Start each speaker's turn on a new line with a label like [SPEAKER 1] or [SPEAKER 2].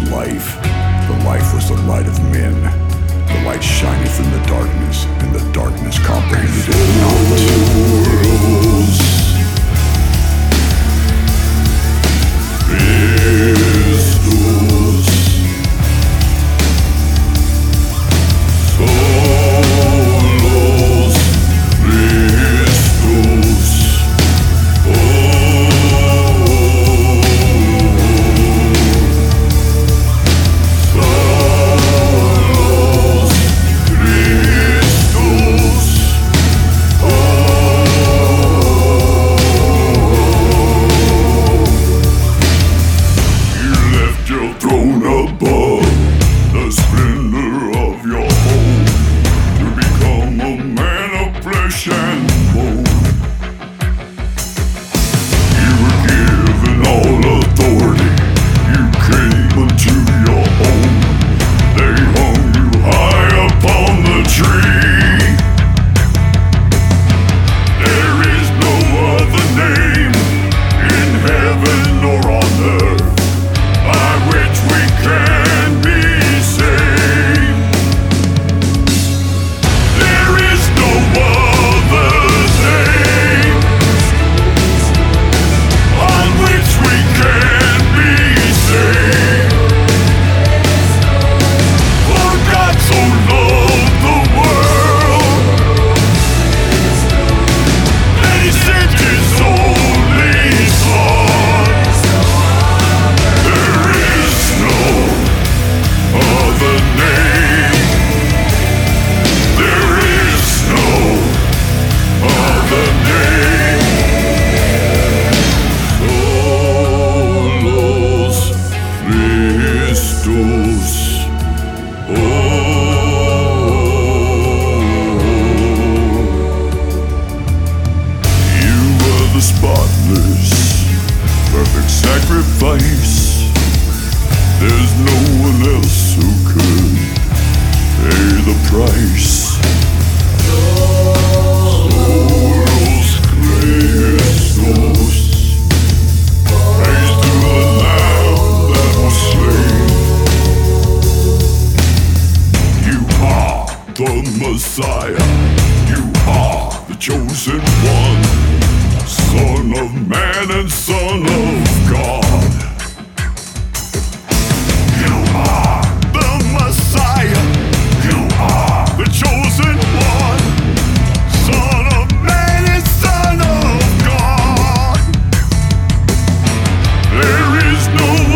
[SPEAKER 1] life. The life was the light of men. The light shineth in the darkness, and the darkness comprehended it not. Perfect sacrifice. There's no one else who could pay the price. Solos Christos, praise to the Lamb that was slain. You are the Messiah. You are the chosen one, Son of man and Son of God. You are the Messiah. You are the chosen one, Son of man and Son of God. There is no